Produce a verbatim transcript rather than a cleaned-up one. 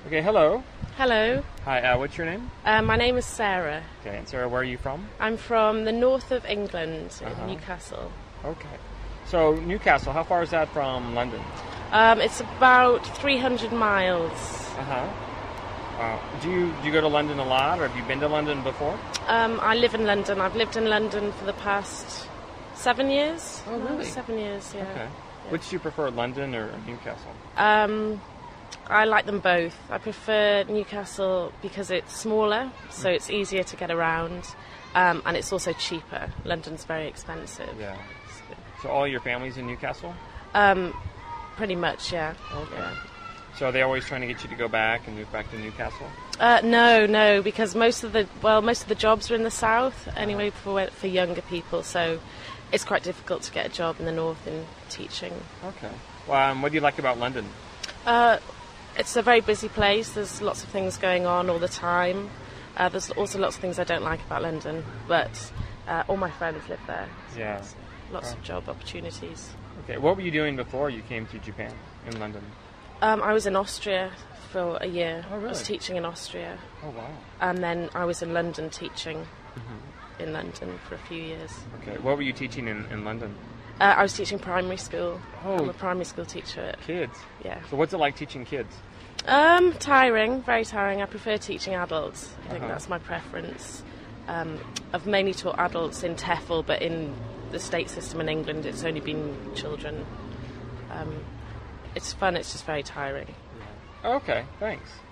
Okay, hello. Hello, Hi, uh, what's your name? uh, my name is Sarah. Okay, and Sarah, where are you from? I'm from the north of England, in Uh-huh. Newcastle. Okay. So, Newcastle, how far is that from London? Um, it's about three hundred miles. Uh-huh. Uh, do you do you go to London a lot, or have you been to London before? Um, I live in London. I've lived in London for the past seven years. Oh, No, really? Seven years, yeah. Okay. Which do you prefer, London or Newcastle? Um, I like them both. I prefer Newcastle because it's smaller, so it's easier to get around, um, and it's also cheaper. London's very expensive. Yeah. So all your family's in Newcastle? Um, pretty much, yeah. Okay. Yeah. So are they always trying to get you to go back and move back to Newcastle? Uh, no, no, because most of the well, most of the jobs are in the south anyway for for younger people. So it's quite difficult to get a job in the north in teaching. Okay. Well, um, what do you like about London? Uh, it's a very busy place. There's lots of things going on all the time. Uh, there's also lots of things I don't like about London, but uh, all my friends live there. So Yeah. there's lots of job opportunities. Okay. What were you doing before you came to Japan in London? Um, I was in Austria for a year. Oh, really? I was teaching in Austria, Oh, wow. and then I was in London teaching in London for a few years. Okay. What were you teaching in, in London? Uh, I was teaching primary school. Oh. I'm a primary school teacher. Kids. Yeah. So what's it like teaching kids? Um, tiring, very tiring. I prefer teaching adults. I think Uh-huh. that's my preference. Um, I've mainly taught adults in TEFL, but in the state system in England, it's only been children. Um, it's fun. It's just very tiring. Okay, thanks.